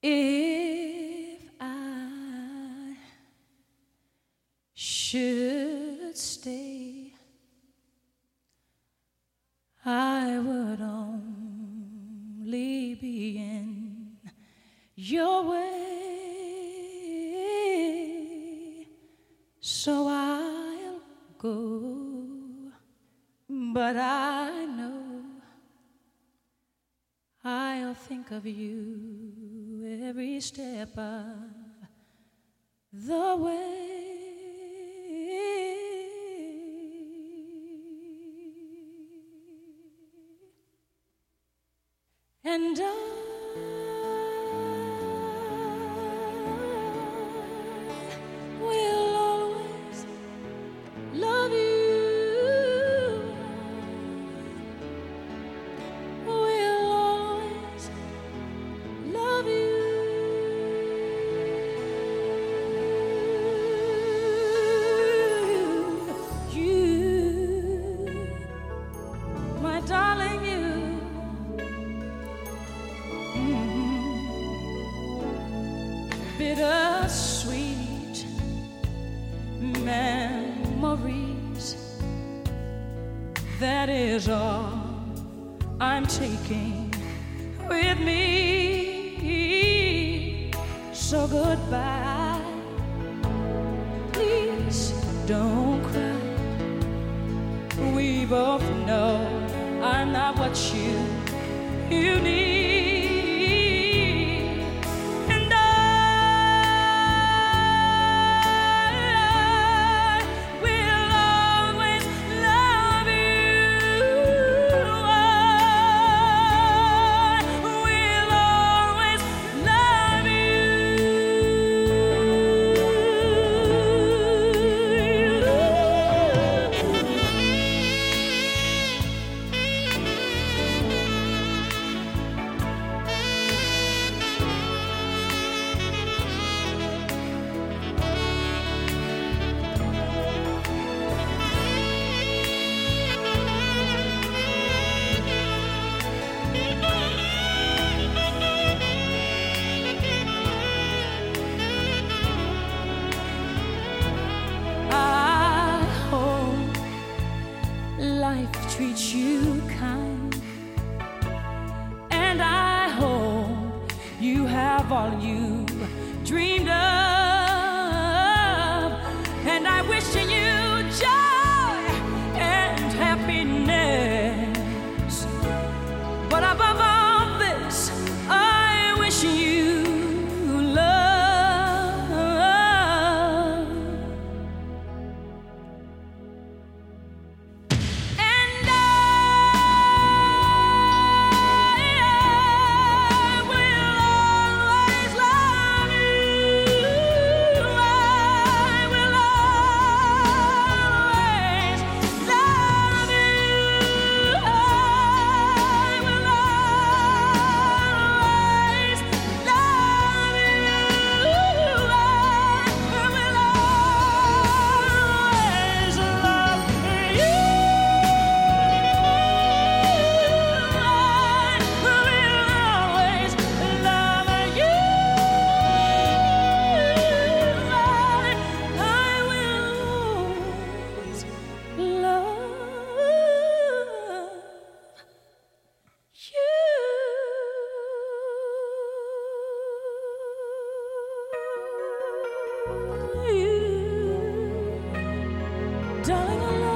If I should stay, I would only be in your way, so I'll go, but I know I'll think of you every step of the way. And I will always love you. Will always love you. You, my darling, you. Bittersweet memories, that is all I'm taking with me. So goodbye, please don't cry. We both know I'm not what you need. Life treats you kind, and I hope you have all you dreamed of, and I wish you joy and happiness, but above all this, I wish you love. Darling, I love